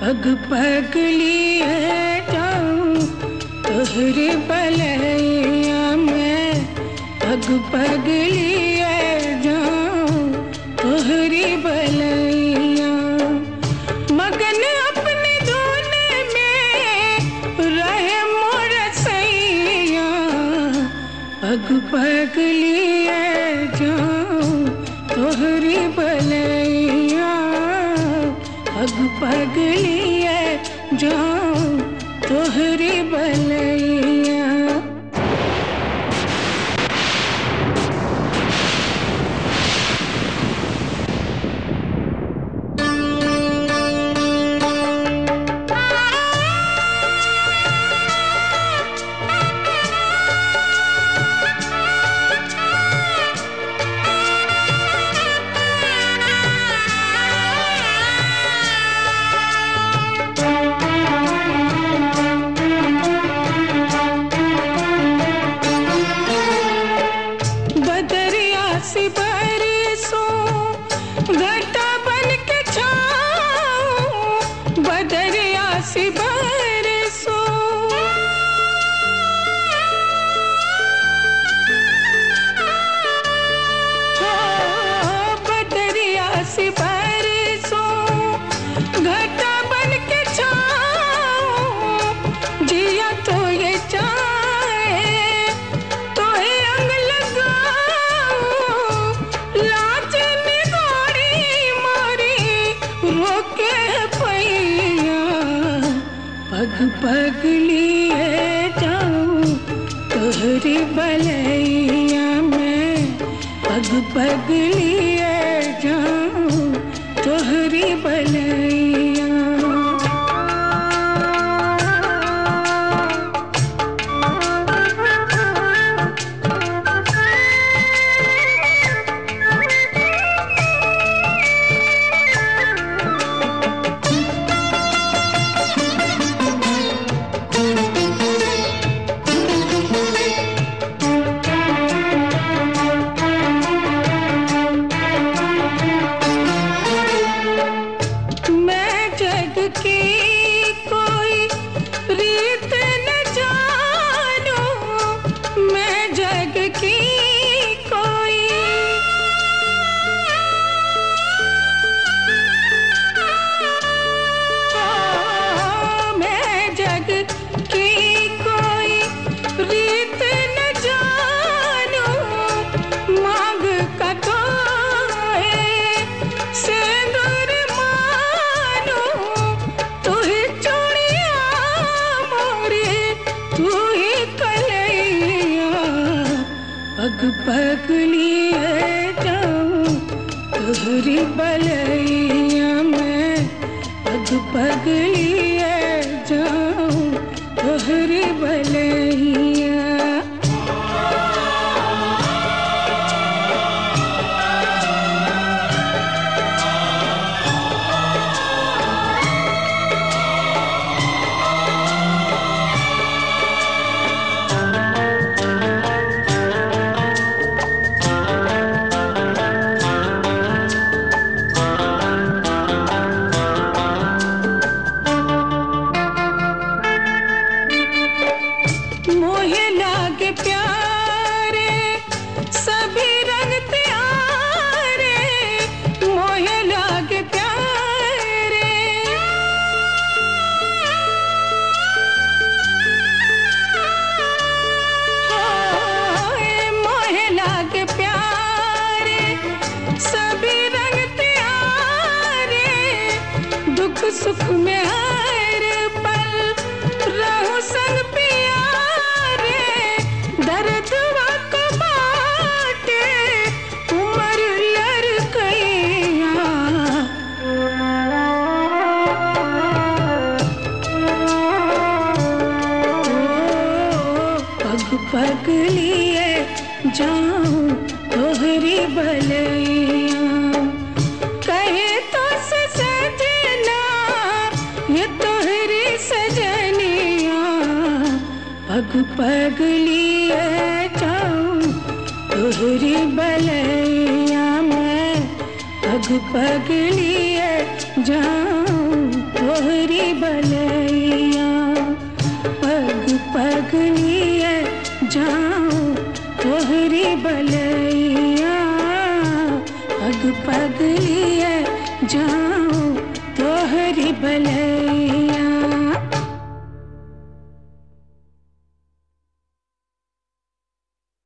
पग पग लिए जाऊं तोहरे बलैया में, पग पग लिए जाऊं तोहरी बलैया। मगन अपने धुन में रहे मोर सैया, पग पग लिए जाऊं तोहरी बलैया, पग पग लिए जाऊं तोहरी बलैया। पग पग लिए जाऊं तोहरी बलैया में, पग पग लिए जाऊं तोहरी बलैया। पग पग लिए जाऊं तोहरी बलैया में, पग पग लिए जाऊं तोहरी बलैया। सुख में हर पल रहूं संग प्यारे, दर्द को बाटे उमर लड़कैया। पग पग लिए जाऊं तोहरी बलैया, कहे तो सजना ये तोहरी सजनिया। पग पग लिए जाऊं तोहरी बलैया में, पग पग लिए जाऊं तोहरी बलैया। पग पग लिए जाऊं तोहरी बलैया, पग पग लिए जाऊं तोहरी बलैया।